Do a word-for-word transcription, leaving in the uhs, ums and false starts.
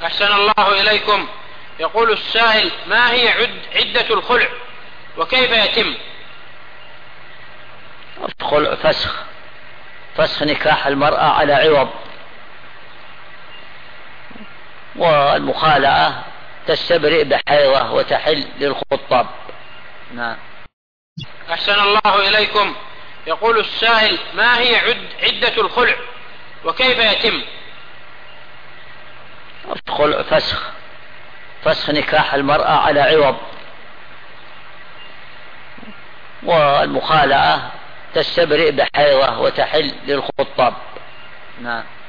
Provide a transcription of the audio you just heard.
أحسن الله إليكم. يقول السائل: ما هي عد عدة الخلع وكيف يتم؟ الخلع فسخ فسخ نكاح المرأة على عوض، والمخالعة تستبرئ بحيضة وتحل للخطاب. نعم. أحسن الله إليكم. يقول السائل: ما هي عد عدة الخلع وكيف يتم؟ الخلع فسخ فسخ نكاح المرأة على عوض، والمخالعة تستبرئ بحيضة وتحل للخطاب. نعم.